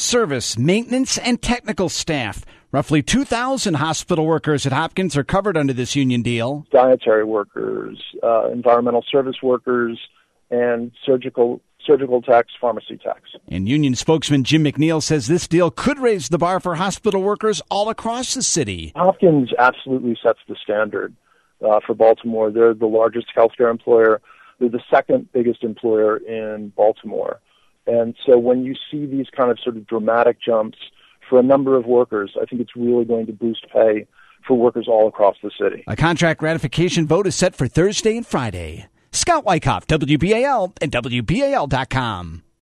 service, maintenance, and technical staff. Roughly 2,000 hospital workers at Hopkins are covered under this union deal. Dietary workers, environmental service workers, and surgical techs, pharmacy techs. And union spokesman Jim McNeil says this deal could raise the bar for hospital workers all across the city. Hopkins absolutely sets the standard for Baltimore. They're the largest healthcare employer. They're the second biggest employer in Baltimore. And so when you see these kind of sort of dramatic jumps for a number of workers, I think it's really going to boost pay for workers all across the city. A contract ratification vote is set for Thursday and Friday. Scott Wyckoff, WBAL and WBAL.com.